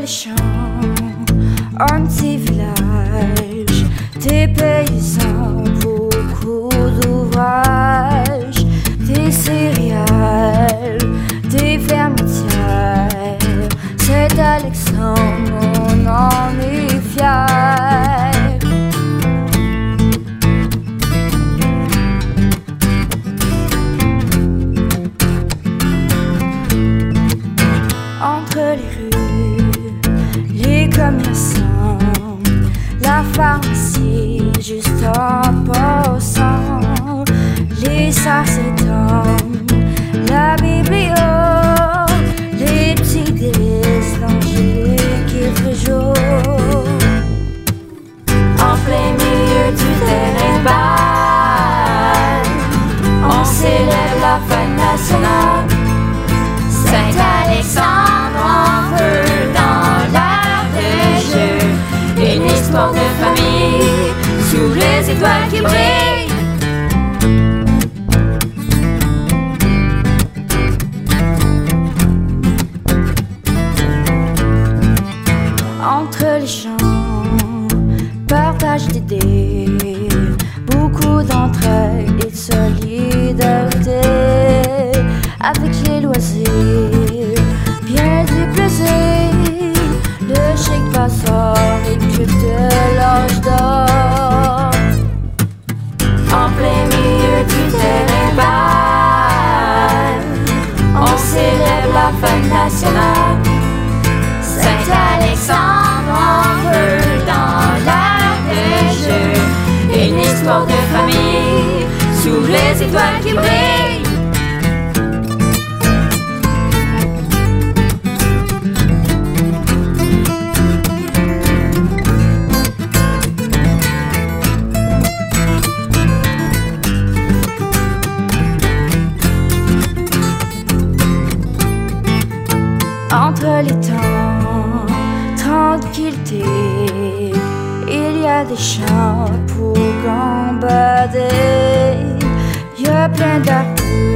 champs, un petit village, des paysans, beaucoup d'ouvrages, des céréales, des fermentières. C'est Alexandre, on en est fier. Entre les rues, les commerçants, la pharmacie juste en passant, les sacétons, la bibliothèque, les petits délices d'Angélique qui fait jour. En plein milieu du terrain de balle, on célèbre la fête nationale. Saint-Alexandre en feu dans l'air de jeu, une histoire de famille sous les étoiles qui brillent. Entre les champs, partage d'idées, beaucoup d'entraide et de solidarité. Avec les loisirs, bien du plaisir, le chic passeur récupère de l'âge d'or. En plein milieu du terrain bal, on célèbre la fête nationale. Saint-Alexandre en feu dans l'air de jeu, une histoire de famille sous les étoiles qui brillent. Entre les temps, tranquillité, il y a des champs pour gambader. Il y a plein d'arbres